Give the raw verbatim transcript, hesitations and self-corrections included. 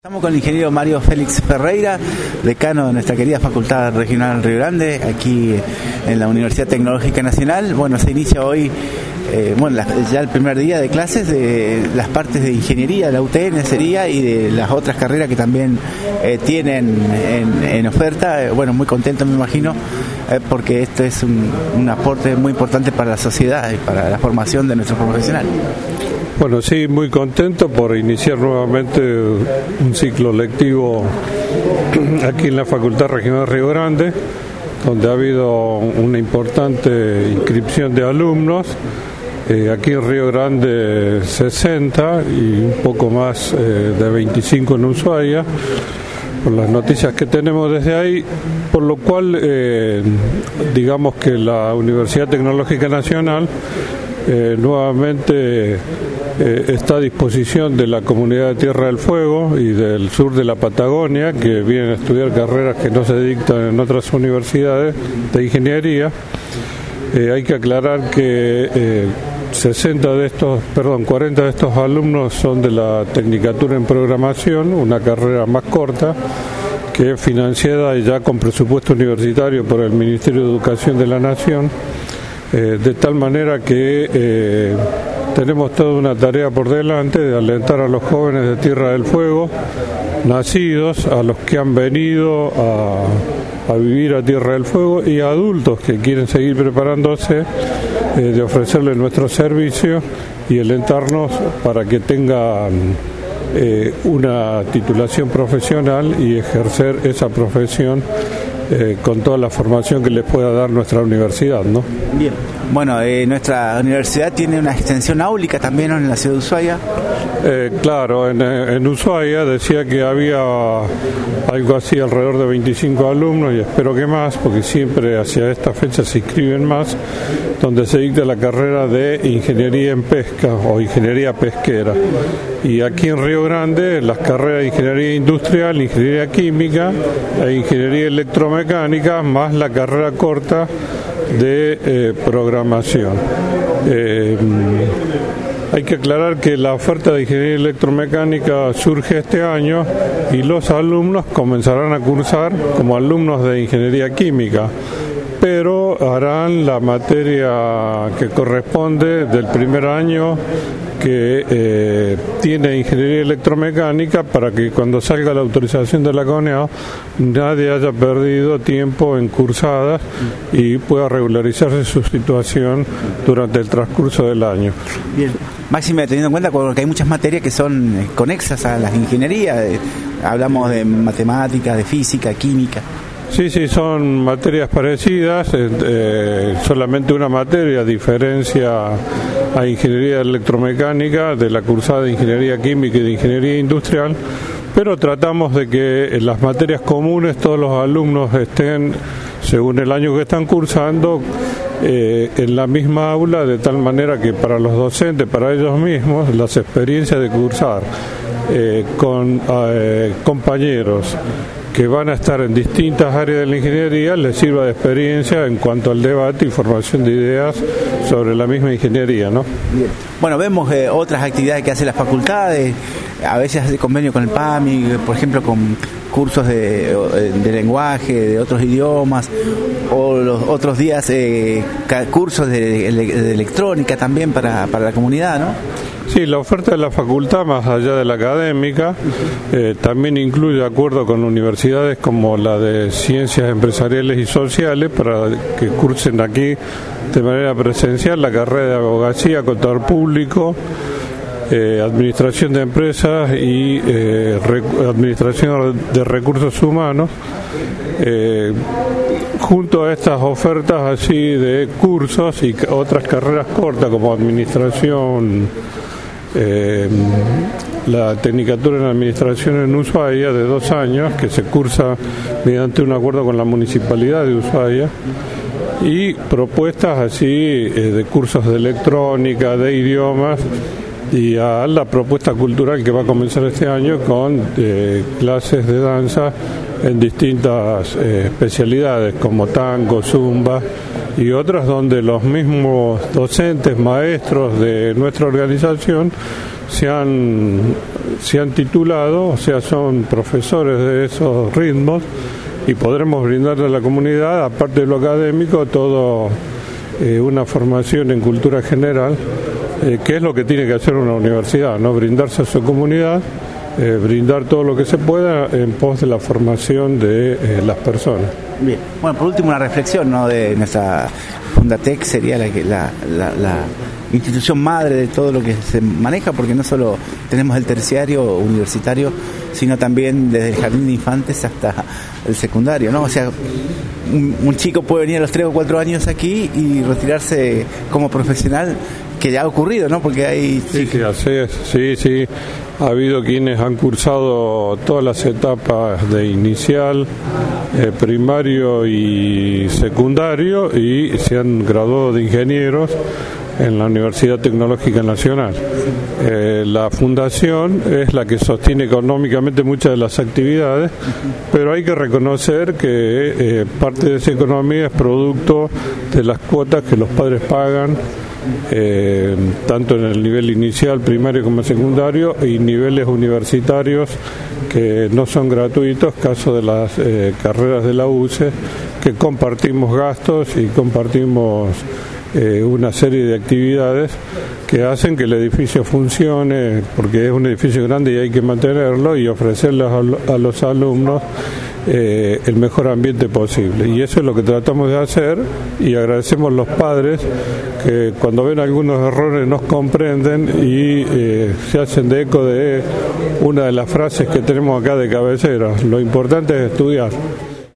Estamos con el ingeniero Mario Félix Ferreira, decano de nuestra querida Facultad Regional Río Grande, aquí en la Universidad Tecnológica Nacional. Bueno, se inicia hoy, eh, bueno, la, ya el primer día de clases de las partes de ingeniería, de la U T N sería, y de las otras carreras que también eh, tienen en, en oferta. Eh, bueno, muy contento me imagino, eh, porque esto es un, un aporte muy importante para la sociedad y para la formación de nuestros profesionales. Bueno, sí, muy contento por iniciar nuevamente un ciclo lectivo aquí en la Facultad Regional Río Grande, donde ha habido una importante inscripción de alumnos. Eh, aquí en Río Grande sesenta y un poco más eh, de veinticinco en Ushuaia, por las noticias que tenemos desde ahí, por lo cual eh, digamos que la Universidad Tecnológica Nacional eh, nuevamente Eh, está a disposición de la comunidad de Tierra del Fuego y del sur de la Patagonia, que vienen a estudiar carreras que no se dictan en otras universidades de ingeniería. Eh, hay que aclarar que eh, sesenta de estos, perdón, cuarenta de estos alumnos son de la Tecnicatura en Programación, una carrera más corta, que es financiada ya con presupuesto universitario por el Ministerio de Educación de la Nación, eh, de tal manera que eh, tenemos toda una tarea por delante de alentar a los jóvenes de Tierra del Fuego, nacidos, a los que han venido a, a vivir a Tierra del Fuego, y a adultos que quieren seguir preparándose, eh, de ofrecerles nuestro servicio y alentarnos para que tengan eh, una titulación profesional y ejercer esa profesión Eh, con toda la formación que les pueda dar nuestra universidad, ¿no? Bien. Bueno, eh, nuestra universidad tiene una extensión áulica también en la ciudad de Ushuaia. Eh, claro, en, en Ushuaia decía que había algo así alrededor de veinticinco alumnos, y espero que más, porque siempre hacia esta fecha se inscriben más, donde se dicta la carrera de Ingeniería en Pesca o Ingeniería Pesquera. Y aquí en Río Grande las carreras de Ingeniería Industrial, Ingeniería Química e Ingeniería Electromecánica, más la carrera corta de eh, Programación. Eh, hay que aclarar que la oferta de Ingeniería Electromecánica surge este año y los alumnos comenzarán a cursar como alumnos de Ingeniería Química, pero harán la materia que corresponde del primer año que eh, tiene Ingeniería Electromecánica, para que cuando salga la autorización de la CONEAO nadie haya perdido tiempo en cursadas y pueda regularizarse su situación durante el transcurso del año. Bien, máxime teniendo en cuenta que hay muchas materias que son conexas a las ingenierías, eh, hablamos de matemáticas, de física, química. Sí, sí, son materias parecidas, eh, solamente una materia diferencia a Ingeniería Electromecánica de la cursada de Ingeniería Química y de Ingeniería Industrial, pero tratamos de que en las materias comunes todos los alumnos estén, según el año que están cursando, eh, en la misma aula, de tal manera que para los docentes, para ellos mismos, las experiencias de cursar eh, con eh, compañeros que van a estar en distintas áreas de la ingeniería les sirva de experiencia en cuanto al debate y formación de ideas sobre la misma ingeniería, ¿no? Bien. Bueno, vemos eh, otras actividades que hace la facultad, eh, a veces hace convenio con el P A M I, por ejemplo, con cursos de, de lenguaje, de otros idiomas, o los otros días eh, cursos de, de electrónica también para, para la comunidad, ¿no? Sí, la oferta de la facultad, más allá de la académica, eh, también incluye acuerdo con universidades como la de Ciencias Empresariales y Sociales, para que cursen aquí de manera presencial la carrera de Abogacía, Contador Público, eh, Administración de Empresas y eh, Re- Administración de Recursos Humanos. Eh, junto a estas ofertas así de cursos y otras carreras cortas como Administración, Eh, la Tecnicatura en Administración en Ushuaia de dos años, que se cursa mediante un acuerdo con la Municipalidad de Ushuaia, y propuestas así eh, de cursos de electrónica, de idiomas, y a la propuesta cultural que va a comenzar este año con eh, clases de danza en distintas eh, especialidades como tango, zumba y otras, donde los mismos docentes, maestros de nuestra organización se han se han titulado, o sea, son profesores de esos ritmos, y podremos brindarle a la comunidad, aparte de lo académico, todo eh, una formación en cultura general, eh, que es lo que tiene que hacer una universidad, ¿no? Brindarse a su comunidad, eh, brindar todo lo que se pueda en pos de la formación de eh, las personas. Bien, bueno, por último una reflexión, ¿no?, de nuestra Fundatec, sería la, la, la, la institución madre de todo lo que se maneja, porque no solo tenemos el terciario universitario, sino también desde el jardín de infantes hasta el secundario, ¿no? O sea, un, un chico puede venir a los tres o cuatro años aquí y retirarse como profesional, que ya ha ocurrido, ¿no? Porque hay... Sí, sí, así es. Sí, sí. Ha habido quienes han cursado todas las etapas de inicial, eh, primario y secundario, y se han graduado de ingenieros en la Universidad Tecnológica Nacional. Eh, la fundación es la que sostiene económicamente muchas de las actividades, pero hay que reconocer que eh, parte de esa economía es producto de las cuotas que los padres pagan, eh, tanto en el nivel inicial, primario como secundario, y niveles universitarios que no son gratuitos, caso de las eh, carreras de la U C E, que compartimos gastos y compartimos eh, una serie de actividades que hacen que el edificio funcione, porque es un edificio grande y hay que mantenerlo y ofrecerle a los alumnos Eh, el mejor ambiente posible, y eso es lo que tratamos de hacer, y agradecemos a los padres que cuando ven algunos errores nos comprenden y eh, se hacen de eco de una de las frases que tenemos acá de cabecera: lo importante es estudiar.